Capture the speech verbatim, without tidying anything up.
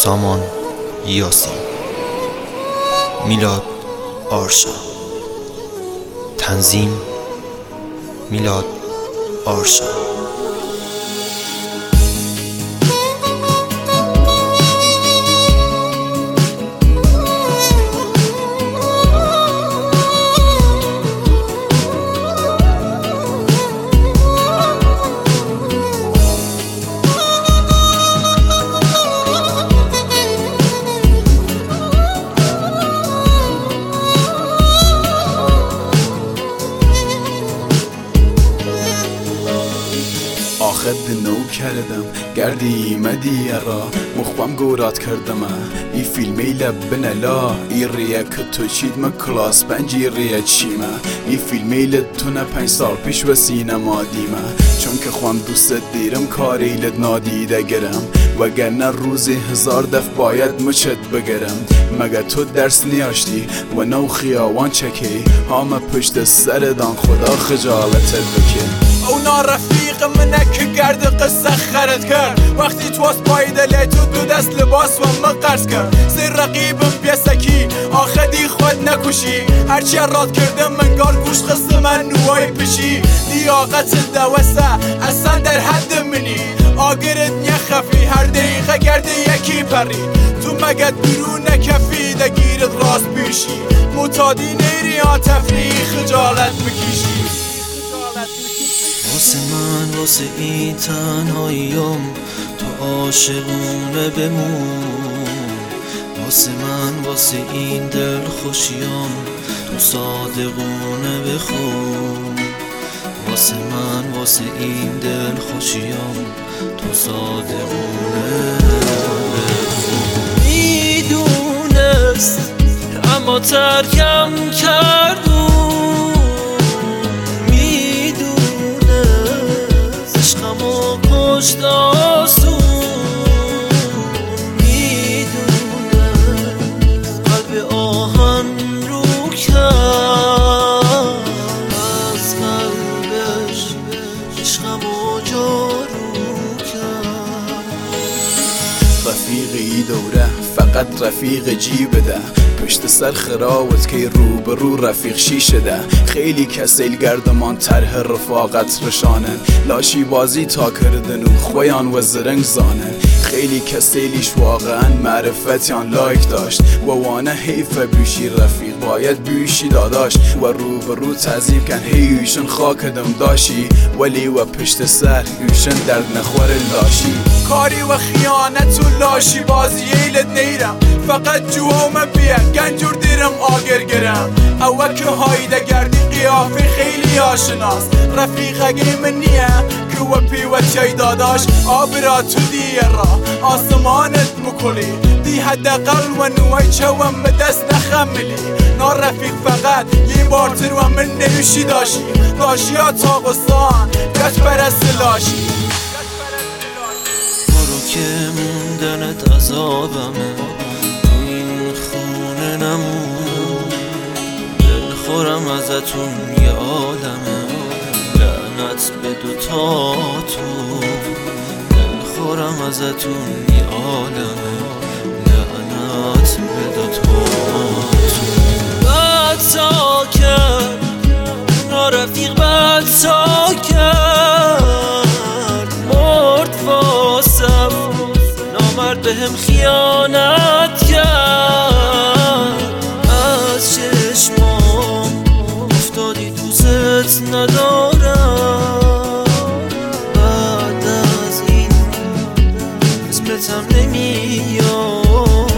سامان یاسین، میلاد آرشا، تنظیم میلاد آرشا. خد نو کردم گردی مدی را مخبم گورات کردم ای فیلمی لب نلا ای ریا کتو چید ما کلاس پنجی ریا چیما ای فیلمی لتونه پنج سال پیش و سینما دیما چون که خوام دوست دیرم کاری لد نادیده گرم وگرنه روزی هزار دف باید مچت بگرم مگه تو درس نیاشتی و نو خیاوان چکی همه پشت سردان خدا خجالتت بکن. اونا رفیق منه که گرد قصه خرد کرد وقتی تو از پایده لی تو دو دست لباس و مقرز کرد زیر رقیبم بیسکی آخدی خود نکشی هرچی راد کردم منگار گوش خسته من نوای پشی لیاقت دوسته اصلا در حد منی آگرت نخفی هر دقیقه گرده یکی پری تو مگه درو نکفی دگیرت راست بیشی متادی نیری آتفی خجالت بکشی. واسه من واسه این تنهاییم تو عاشقونه بمون، واسه من واسه این دل خوشیم تو صادقونه بخون، واسه من واسه این دل خوشیم تو صادقونه بخون. میدونست اما ترکم کردون، پشت آسون میدونه قلب آهن رو کرد از قلبش عشقمو جارو کرد. رفیقی دوره فقط رفیق جیب ده پشت سر خراوت که رو به رو رفیق شیشه ده خیلی کسیل گردمان طرح رفاقت رشانن لاشی بازی تا کردن و خویان و زرنگ زانن خیلی کسیلیش واقعا معرفتیان لایک داشت و وانه حیف بیشی رفیق باید بیشی داداش و رو به رو تعذیب کن هیوشن خاکدم داشی ولی و پشت سر یوشن درد نخور لاشی کاری و خیانت و لاشی بازی ایلت نیرم فقط جوام بیه گنجور دیرم آگر گرم اوه که هایده گردی قیافه خیلی آشناس رفیق اگه من نیه که و پی و چای داداش آبرا تو دیه را آسمانت مکلی دی حداقل و نوای چوم دست نخملی نا رفیق فقط یه بارتر و من نیوشی داشی داشی ها تاقستان گشت برست لاشی برو که موندنت عذابمه تو این خونه نمون دلخورم ازتون یه عالمه لعنت به دوتاتون دلخورم ازتون یه عالمه لعنت به دوتاتون. بد تا کرد نا رفیق بد تا کرد مرد واسم نامرد بهم خیانت کرد از چشمام افتادی دوست ندارم بعد از این اسمتم نمیاد